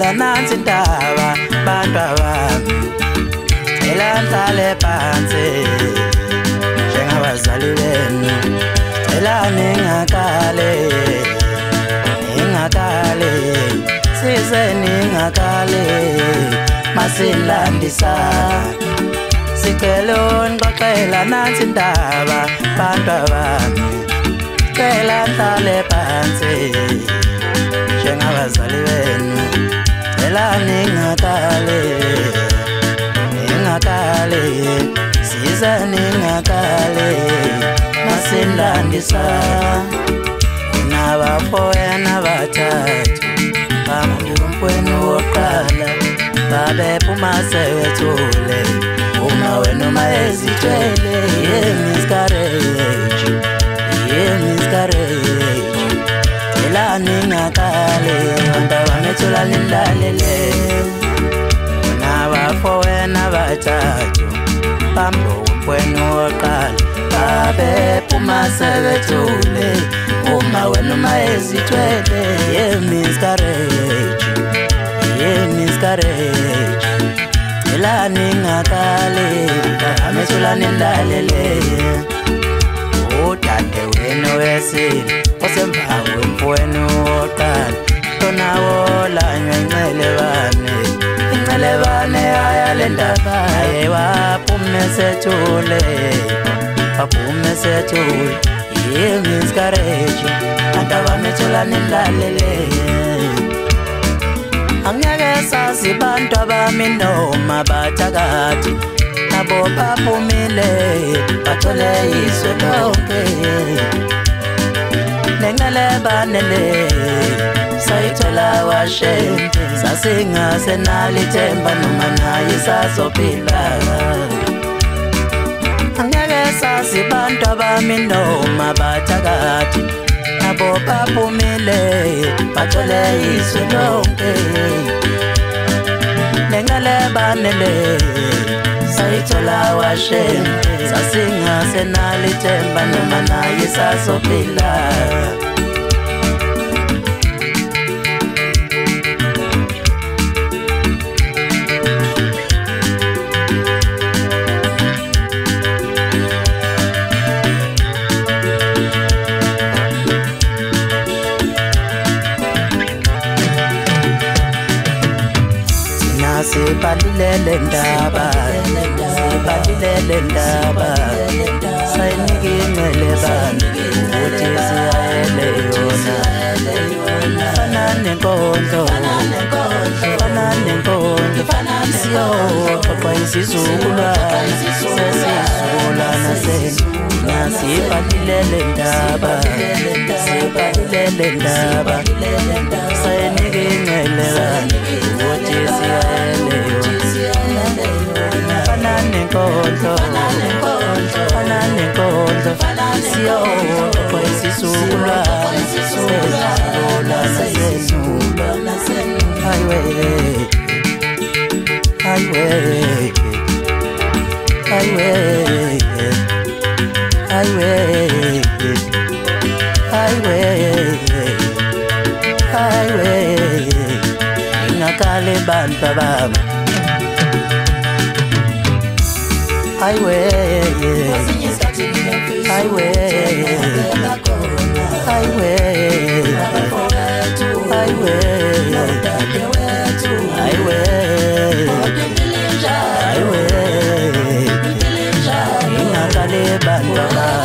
baxoxela nansi indaba bantu abami elantale phansi njengabazali benu ningakale size ningakale masilandisa sicela unixoxela nansi indaba bantu abami cela hlale phansi njengabazali benu ningakale size ningakale masilandisa nabafowena bathathu phambi komfweni wokuqala babephuma sebethule uma wena uma ezithwele miscarriage ela ningakale bantu abamethula nilalele nabafowena bathathu phambi komfweni wokuqala babephuma sebethule uma wena uma ezithwele miscarriage ela ningakale amethula nilalele udade wenu wesini osemva kwemfweni wokuqala tonawo lanywa incelebane ayale ndaba waphume sethule miscarriage bantu abamethula nilalele angeke sazi bantu abami noma bathakathi nabo baphumile bathole izwe lonke nencelebane le sayithola washente sasingasenalithemba noma naye sazophila angeke sazi bantu abami noma bathakathi nabo baphumile bathole izwe lonke nencelebane le sayithola washente sasingasenalithemba noma naye sazophila sibalilele ndaba sayinikimele bantu ukuthi siyayele yona fana nenkondlo siyoxoxa isizukulwane sesizukulwana senu nasibalilele ndaba sayinikimele bantu ukuthi siyayele fana nenkondlo siyoxoxa isizukulwane sesizukulwana senu highway ingakale bantu abami ingakale bantu abami